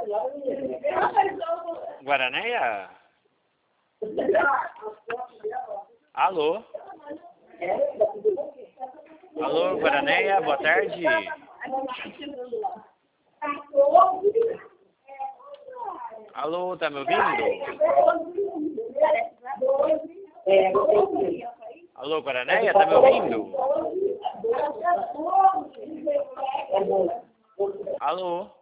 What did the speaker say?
Guaranéia? Alô? Alô, Guaranéia, boa tarde. Alô, tá me ouvindo? Alô, Guaranéia, tá me ouvindo? Alô?